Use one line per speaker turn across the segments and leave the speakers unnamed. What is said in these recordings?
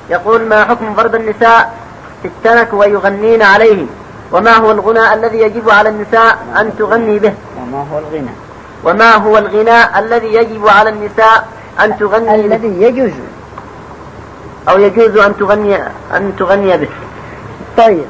يقول: ما حكم ضرب النساء في التنك ويغنين عليه؟ وما هو الغناء الذي يجب على النساء أن تغني به؟ وما هو الغناء الذي يجب على النساء أن تغني به؟
الذي يجوز
أو يجوز أن تغني به.
طيب،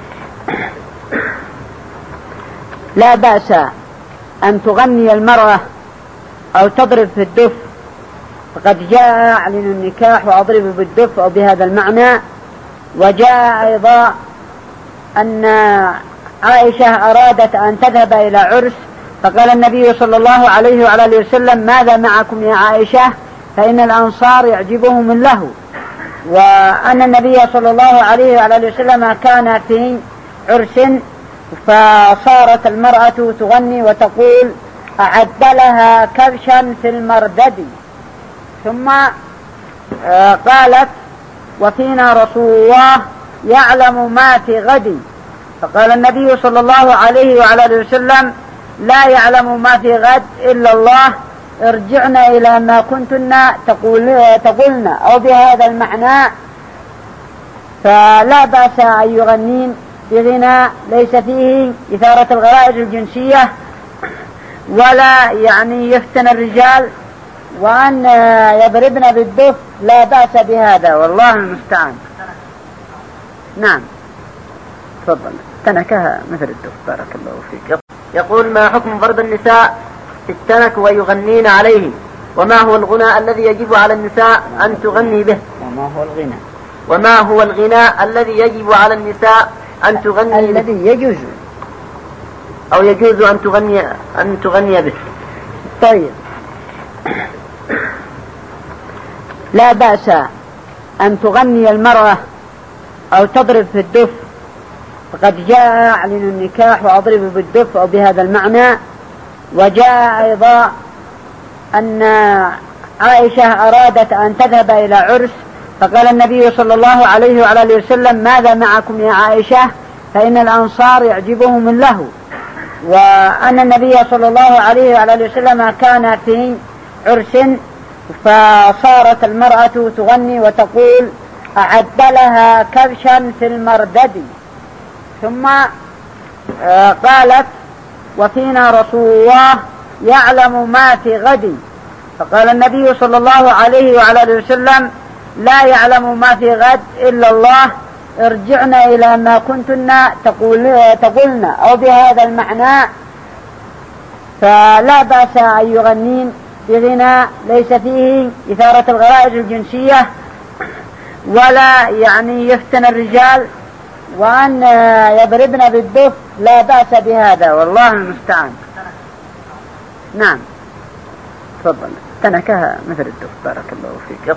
لا بأس أن تغني المرأة أو تضرب في الدف، فقد جاء أعلن النكاح وأضرب بالدف أو بهذا المعنى. وجاء أيضا أن عائشة أرادت أن تذهب إلى عرس، فقال النبي صلى الله عليه وعلى آله وسلم: ماذا معكم يا عائشة؟ فإن الأنصار يعجبهم اللهو. وأن النبي صلى الله عليه وعلى آله وسلم كان في عرس، فصارت المرأة تغني وتقول: أعد لها كبشا في المردد. ثم قالت: وفينا رسول الله يعلم ما في غد. فقال النبي صلى الله عليه وعلى آله وسلم: لا يعلم ما في غد إلا الله، ارجعنا إلى ما كنتن تقولن، أو بهذا المعنى. فلا بأس أن يغنين بغناء ليس فيه إثارة الغرائز الجنسية، ولا يفتن الرجال، وأن يضربن بالدف لا بأس بهذا، والله المستعان. نعم، تفضل. تنكها مثل الدف، بارك الله فيك.
يقول: ما حكم ضرب النساء في التنك ويغنين عليه؟ وما هو الغناء الذي يجب على النساء أن تغني به؟ وما هو الغناء الذي يجب على النساء أن تغني به؟
الذي يجوز
أو يجوز أن تغني به.
طيب، لا بأس أن تغني المرأة أو تضرب في الدف، فقد جاء أعلن النكاح وأضرب بالدف أو بهذا المعنى. وجاء أيضا أن عائشة أرادت أن تذهب إلى عرس، فقال النبي صلى الله عليه وعلى آله وسلم: ماذا معكم يا عائشة؟ فإن الأنصار يعجبهم اللهو. وأن النبي صلى الله عليه وعلى آله وسلم كان في عرس، فصارت المرأة تغني وتقول: أعد لها كبشا في المردد. ثم قالت: وفينا رسول الله يعلم ما في غد. فقال النبي صلى الله عليه وعلى آله وسلم: لا يعلم ما في غد إلا الله، ارجعنا إلى ما كنتن تقولن، أو بهذا المعنى. فلا بأس أن يغنين بغناء ليس فيه إثارة الغرائز الجنسية، ولا يفتن الرجال، وأن يضربن بالدف لا بأس بهذا، والله المستعان. نعم، تفضل. تنكها مثل الدف، بارك الله فيك.